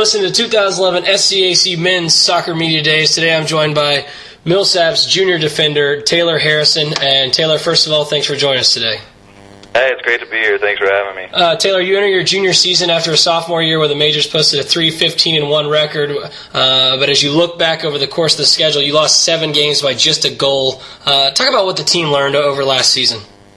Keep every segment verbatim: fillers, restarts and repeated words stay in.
listening to two thousand eleven S C A C Men's Soccer Media Days. Today I'm joined by Millsap's junior defender, Taylor Harrison. And Taylor, first of all, thanks for joining us today. Hey, it's great to be here. Thanks for having me. Uh, Taylor, you enter your junior season after a sophomore year where the majors posted a three fifteen and one record. Uh, but as you look back over the course of the schedule, you lost seven games by just a goal. Uh, talk about what the team learned over last season.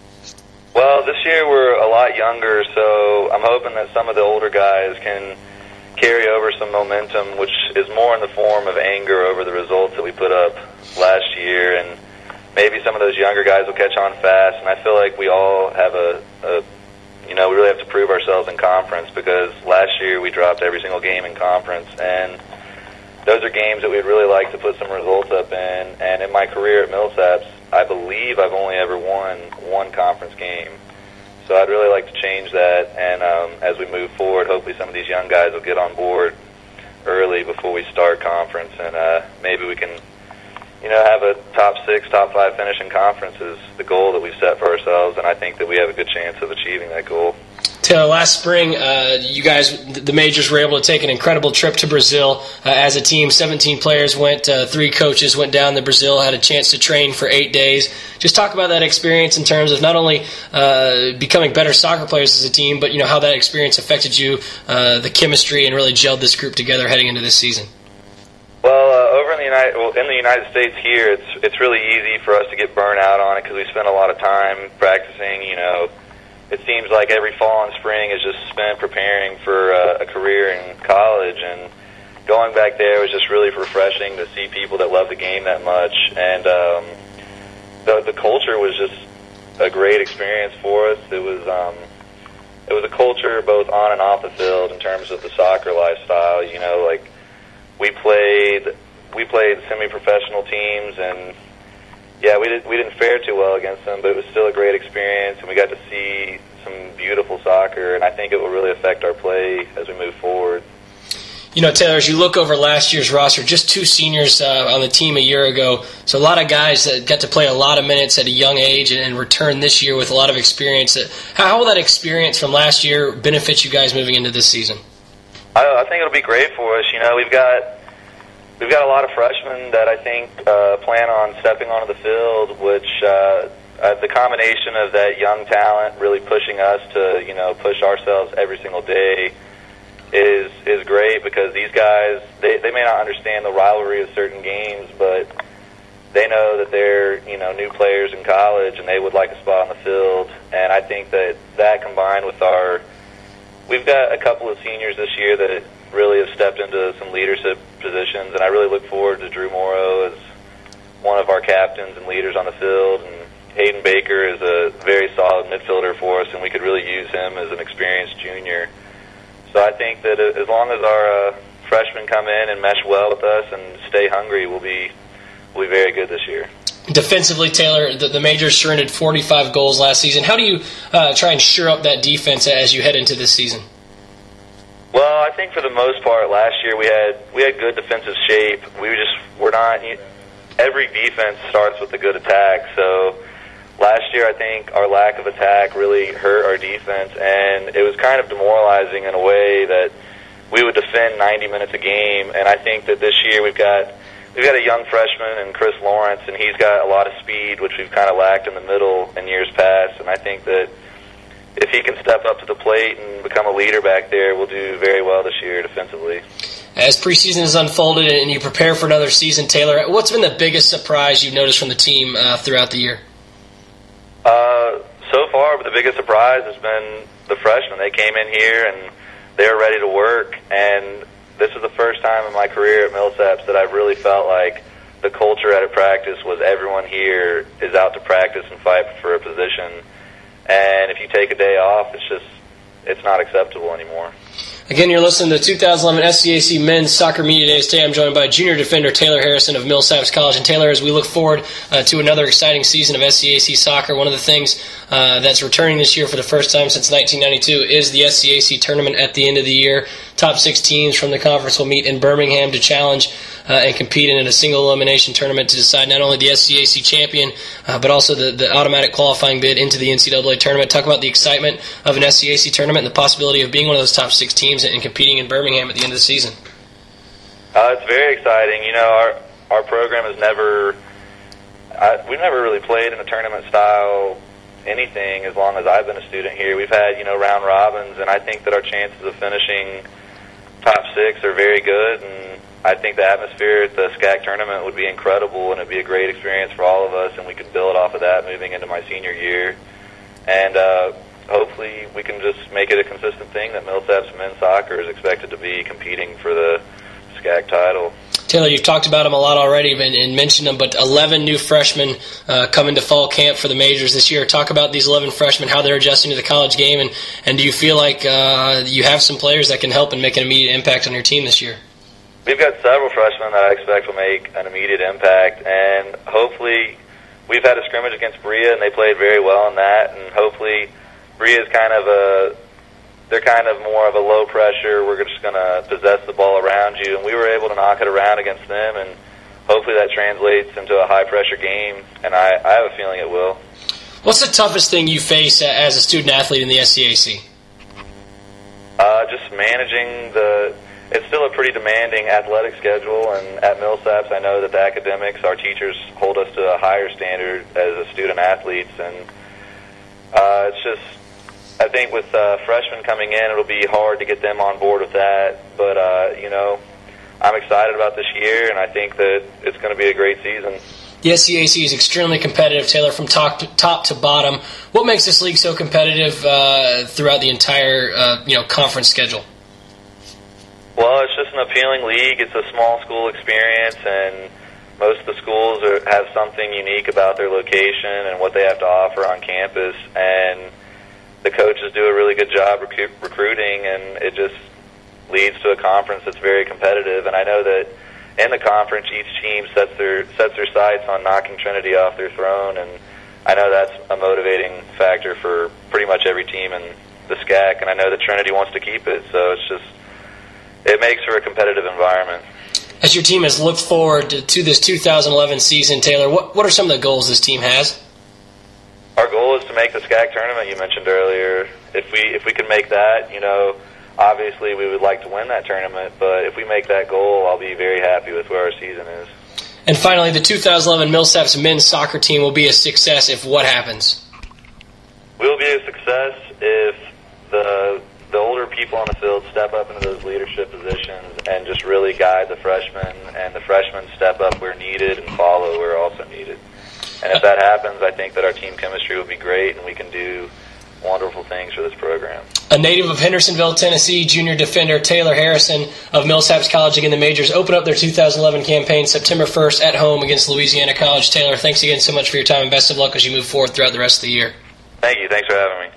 Well, this year we're a lot younger, so I'm hoping that some of the older guys can carry over some momentum, which is more in the form of anger over the results that we put up last year, and maybe some of those younger guys will catch on fast. And I feel like we all have a, a you know, we really have to prove ourselves in conference, because last year we dropped every single game in conference, and those are games that we'd really like to put some results up in. And in my career at Millsaps, I believe I've only ever won one conference game. So I'd really like to change that, and um, as we move forward, hopefully some of these young guys will get on board early before we start conference, and uh, maybe we can, you know, have a top six, top five finish in conference is the goal that we've set for ourselves, and I think that we have a good chance of achieving that goal. Taylor, last spring, uh, you guys, the majors, were able to take an incredible trip to Brazil uh, as a team. seventeen players went, uh, three coaches went down to Brazil, had a chance to train for eight days. Just talk about that experience in terms of not only uh, becoming better soccer players as a team, but you know how that experience affected you, uh, the chemistry, and really gelled this group together heading into this season. Well, uh, over in the United, well, in the United States here, it's it's really easy for us to get burnt out on it because we spend a lot of time practicing. You know, it seems like every fall and spring is just spent preparing for uh, a career in college, and going back there was just really refreshing to see people that love the game that much, and um, the the culture was just a great experience for us. It was um, it was a culture both on and off the field in terms of the soccer lifestyle. You know, like we played we played semi-professional teams, and yeah, we did we didn't fare too well against them, but it was still a great experience, and we got to see some beautiful soccer, and I think it will really affect our play as we move forward. You know, Taylor, as you look over last year's roster, just two seniors uh, on the team a year ago, so a lot of guys that got to play a lot of minutes at a young age and, and return this year with a lot of experience. How will that experience from last year benefit you guys moving into this season? I, I think it'll be great for us. You know, we've got we've got a lot of freshmen that I think uh, plan on stepping onto the field, which uh, uh, the combination of that young talent really pushing us to, you know, push ourselves every single day is is great, because these guys, they, they may not understand the rivalry of certain games, but they know that they're, you know, new players in college and they would like a spot on the field. And I think that that combined with our, we've got a couple of seniors this year that really have stepped into some leadership positions, and I really look forward to Drew Morrow as one of our captains and leaders on the field, and Hayden Baker is a very solid midfielder for us, and we could really use him as an experienced junior. So I think that as long as our uh, freshmen come in and mesh well with us and stay hungry, we'll be we'll be very good this year. Defensively, Taylor, the, the majors surrendered forty-five goals last season. How do you uh, try and shore up that defense as you head into this season? Well, I think for the most part, last year we had we had good defensive shape. We were just we're not. Every defense starts with a good attack, so last year, I think our lack of attack really hurt our defense, and it was kind of demoralizing in a way that we would defend ninety minutes a game. And I think that this year we've got we've got a young freshman in Chris Lawrence, and he's got a lot of speed, which we've kind of lacked in the middle in years past. And I think that if he can step up to the plate and become a leader back there, we'll do very well this year defensively. As preseason has unfolded and you prepare for another season, Taylor, what's been the biggest surprise you've noticed from the team uh, throughout the year? Uh, so far, the biggest surprise has been the freshmen. They came in here and they were ready to work, and this is the first time in my career at Millsaps that I've really felt like the culture at a practice was everyone here is out to practice and fight for a position, and if you take a day off, it's just, it's not acceptable anymore. Again, you're listening to two thousand eleven S C A C Men's Soccer Media Days. Today I'm joined by junior defender Taylor Harrison of Millsaps College. And Taylor, as we look forward uh, to another exciting season of S C A C soccer, one of the things uh, that's returning this year for the first time since nineteen ninety-two is the S C A C tournament at the end of the year. Top six teams from the conference will meet in Birmingham to challenge uh, and compete in a single elimination tournament to decide not only the S C A C champion, uh, but also the, the automatic qualifying bid into the N C double A tournament. Talk about the excitement of an S C A C tournament and the possibility of being one of those top six teams games and competing in Birmingham at the end of the season? Uh, it's very exciting. You know, our our program has never I, we've never really played in a tournament style anything as long as I've been a student here. We've had, you know, round robins, and I think that our chances of finishing top six are very good, and I think the atmosphere at the S C A C tournament would be incredible, and it would be a great experience for all of us, and we could build off of that moving into my senior year. And uh, hopefully we can just make it a consistent thing that Millsaps men's soccer is expected to be competing for the S C A C title. Taylor, you've talked about them a lot already and, and mentioned them, but eleven new freshmen uh, come into fall camp for the majors this year. Talk about these eleven freshmen, how they're adjusting to the college game, and, and do you feel like uh, you have some players that can help and make an immediate impact on your team this year? We've got several freshmen that I expect will make an immediate impact, and hopefully we've had a scrimmage against Berea, and they played very well in that, and hopefully Berea is kind of a they're kind of more of a low pressure, we're just going to possess the ball around you, and we were able to knock it around against them, and hopefully that translates into a high pressure game, and I, I have a feeling it will. What's the toughest thing you face as a student athlete in the S C A C? Uh, just managing the, it's still a pretty demanding athletic schedule, and at Millsaps I know that the academics, our teachers hold us to a higher standard as a student athletes, and uh, it's just, I think with uh, freshmen coming in, it'll be hard to get them on board with that. But, uh, you know, I'm excited about this year, and I think that it's going to be a great season. The S C A C is extremely competitive, Taylor, from top to, top to bottom. What makes this league so competitive uh, throughout the entire uh, you know, conference schedule? Well, it's just an appealing league. It's a small school experience, and most of the schools are, have something unique about their location and what they have to offer on campus. And the coaches do a really good job recru- recruiting, and it just leads to a conference that's very competitive. And I know that in the conference, each team sets their sets their sights on knocking Trinity off their throne, and I know that's a motivating factor for pretty much every team in the S C A C, and I know that Trinity wants to keep it, so it's just, it makes for a competitive environment. As your team has looked forward to, to this two thousand eleven season, Taylor, what, what are some of the goals this team has? Our goal is to make the S C A C tournament you mentioned earlier. If we if we can make that, you know, obviously we would like to win that tournament, but if we make that goal, I'll be very happy with where our season is. And finally, the two thousand eleven Millsaps men's soccer team will be a success if what happens? We'll be a success if the the older people on the field step up into those leadership positions and just really guide the freshmen, and the freshmen step up where needed and follow where also needed. And if that happens, I think that our team chemistry will be great, and we can do wonderful things for this program. A native of Hendersonville, Tennessee, junior defender Taylor Harrison of Millsaps College again the majors open up their two thousand eleven campaign September first at home against Louisiana College. Taylor, thanks again so much for your time, and best of luck as you move forward throughout the rest of the year. Thank you. Thanks for having me.